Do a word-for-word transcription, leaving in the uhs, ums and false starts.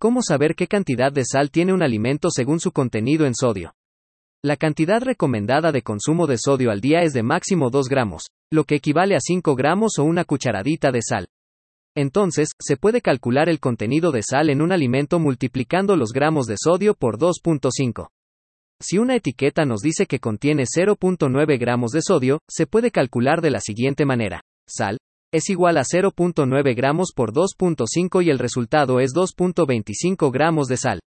¿Cómo saber qué cantidad de sal tiene un alimento según su contenido en sodio? La cantidad recomendada de consumo de sodio al día es de máximo dos gramos, lo que equivale a cinco gramos o una cucharadita de sal. Entonces, se puede calcular el contenido de sal en un alimento multiplicando los gramos de sodio por dos punto cinco. Si una etiqueta nos dice que contiene cero punto nueve gramos de sodio, se puede calcular de la siguiente manera. Sal es igual a cero punto nueve gramos por dos punto cinco y el resultado es dos punto veinticinco gramos de sal.